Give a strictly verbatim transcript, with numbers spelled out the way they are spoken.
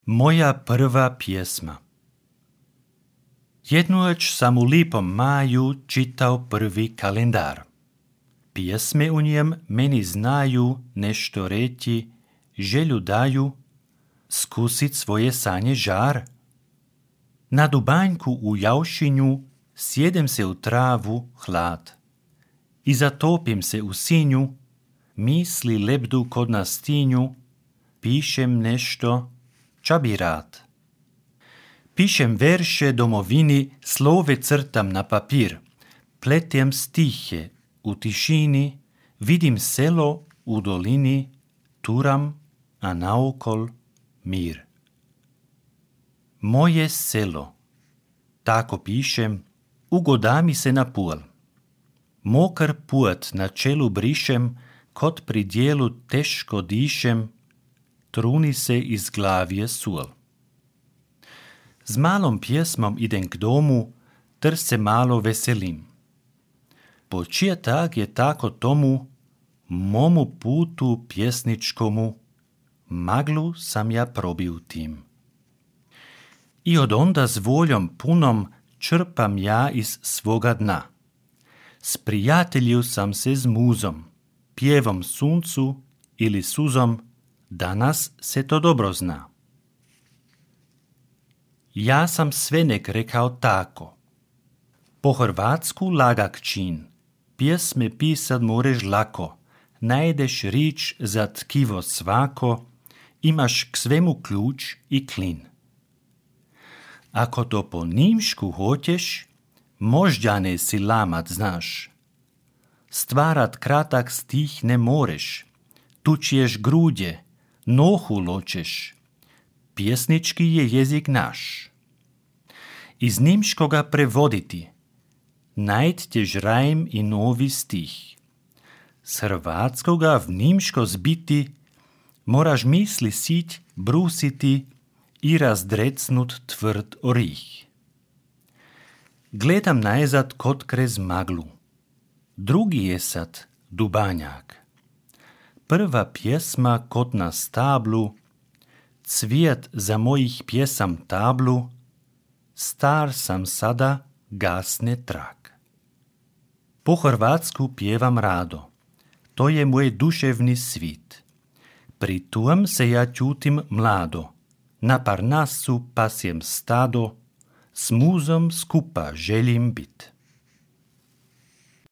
Moja prva pjesma. Jednoć sam u lipom maju čitao prvi kalendar. Pjesme u njem meni znaju nešto reći, želju daju, skusit svoje sanje žar. Na dubanjku u Jaušinju sjedem se u travu hlad i zatopim se u sinju, misli lebdu kod na stinju, pišem nešto, ča bi rad. Pišem verše domovini, slove crtam na papir, pletem stihe u tišini, vidim selo u dolini, turam, a naokol mir. Moje selo, tako pišem, ugoda mi se na pul. Mokar put na čelu brišem, kod pri dijelu teško dišem, truni se iz glavije sul. S malom pjesmom idem k domu, ter se malo veselim. Po čija tak je tako tomu, momu putu pjesničkomu, maglu sam ja probio tim. I od onda s voljom punom črpam ja iz svoga dna. Sprijatelju sam se z muzom, pjevom suncu ili suzom, danas se to dobro zna. Ja sam svenek rekao tako. Po hrvatsku lagak čin, pjesme pisat moreš lako, najdeš rič za tkivo svako, imaš k svemu ključ i klin. Ako to po nimšku hoćeš, moždjane si lamat znaš. Stvarat kratak stih ne moreš, tučiješ grudje, nohu ločeš, pjesnički je jezik naš. Iz nimškoga prevoditi, najd ćeš rajm i novi stih. S hrvatskoga v nimško zbiti, moraš misli sić brusiti i razdrecnut tvrd orih. Gledam najzad kod krez maglu, drugi je sad dubanjak. Prva pjesma kod na stablu, cvijet za mojih pjesam tablu, star sam sada, gasne trak. Po hrvatsku pjevam rado, to je moj duševni svit. Pri tujem se ja čutim mlado, na Parnasu pasjem stado, s muzom skupa želim bit.